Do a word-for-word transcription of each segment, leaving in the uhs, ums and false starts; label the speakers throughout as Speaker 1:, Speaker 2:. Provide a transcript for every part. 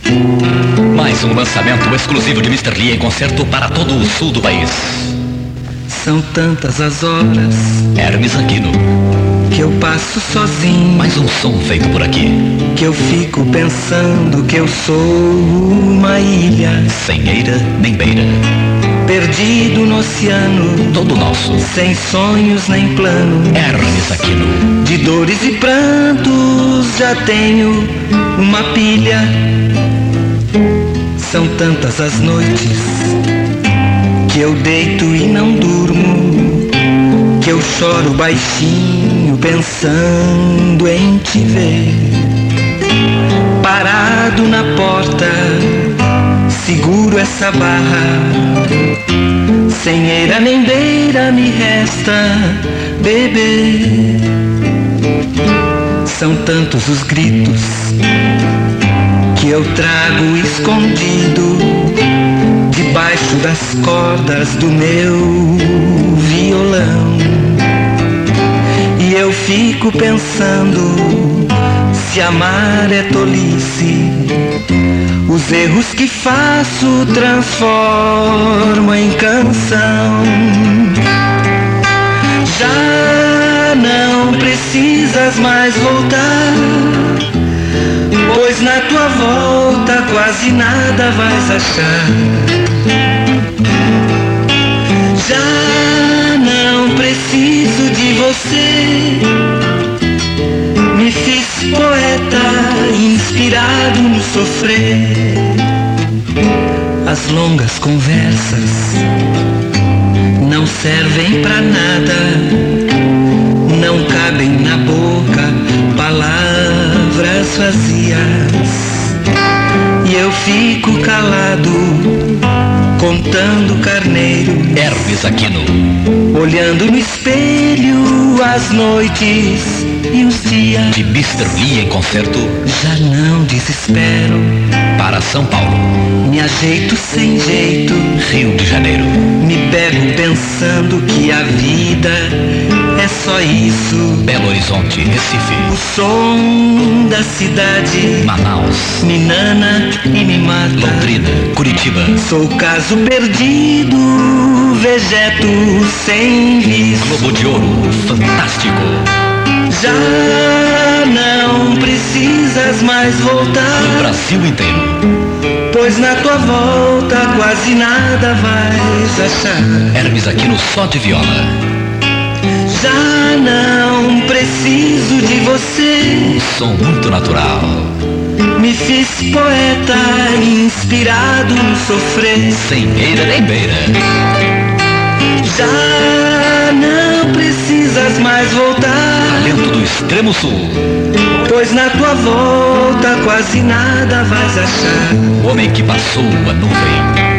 Speaker 1: Mais um lançamento exclusivo de mister Lee em concerto para todo o sul do país.
Speaker 2: São tantas as horas
Speaker 1: Hermes Aquino,
Speaker 2: que eu passo sozinho.
Speaker 1: mais um som feito por aqui.
Speaker 2: Que eu fico pensando que eu sou uma ilha,
Speaker 1: Sem eira nem beira,
Speaker 2: perdido no oceano,
Speaker 1: todo nosso.
Speaker 2: sem sonhos nem plano.
Speaker 1: Hermes Aquino,
Speaker 2: De dores e prantos já tenho uma pilha. São tantas as noites que eu deito e não durmo, que eu choro baixinho pensando em te ver. Parado na porta, seguro essa barra, sem eira nem beira me resta beber. São tantos os gritos que eu trago escondido debaixo das cordas do meu violão. E eu fico pensando se amar é tolice, os erros que faço transformo em canção. Já não precisas mais voltar, pois na tua volta quase nada vais achar. Já não preciso de você, me fiz poeta inspirado no sofrer. As longas conversas não servem pra nada, não cabem na boca palavras vazias. E eu fico calado, contando carneiro,
Speaker 1: Hermes Aquino,
Speaker 2: olhando no espelho as noites e os dias.
Speaker 1: de mister Lee em concerto
Speaker 2: Já não desespero,
Speaker 1: para São Paulo,
Speaker 2: me ajeito sem jeito,
Speaker 1: Rio de Janeiro,
Speaker 2: me pego pensando que a vida é só isso.
Speaker 1: Belo Horizonte, Recife,
Speaker 2: O som da cidade
Speaker 1: Manaus,
Speaker 2: me nana e me mata.
Speaker 1: Londrina, Curitiba,
Speaker 2: Sou caso perdido, vegeto sem visto.
Speaker 1: Globo de Ouro, fantástico.
Speaker 2: Já não precisas mais
Speaker 1: No
Speaker 2: voltar,
Speaker 1: Brasil inteiro,
Speaker 2: pois na tua volta quase nada vais achar.
Speaker 1: Hermes Aquino só de viola,
Speaker 2: Já não preciso de você,
Speaker 1: um som muito natural.
Speaker 2: me fiz poeta inspirado no sofrer.
Speaker 1: Sem eira nem beira,
Speaker 2: Já não precisas mais voltar,
Speaker 1: talento do extremo sul,
Speaker 2: pois na tua volta quase nada vais achar.
Speaker 1: o homem que passou a nuvem.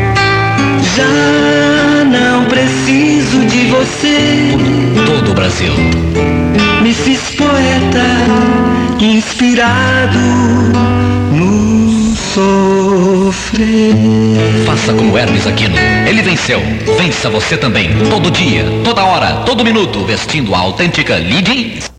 Speaker 2: Já não preciso de você,
Speaker 1: Por todo o Brasil,
Speaker 2: me fiz poeta inspirado no sofrer.
Speaker 1: faça como Hermes Aquino, ele venceu. Vença você também, todo dia, toda hora, todo minuto, vestindo a autêntica Lee Jeans.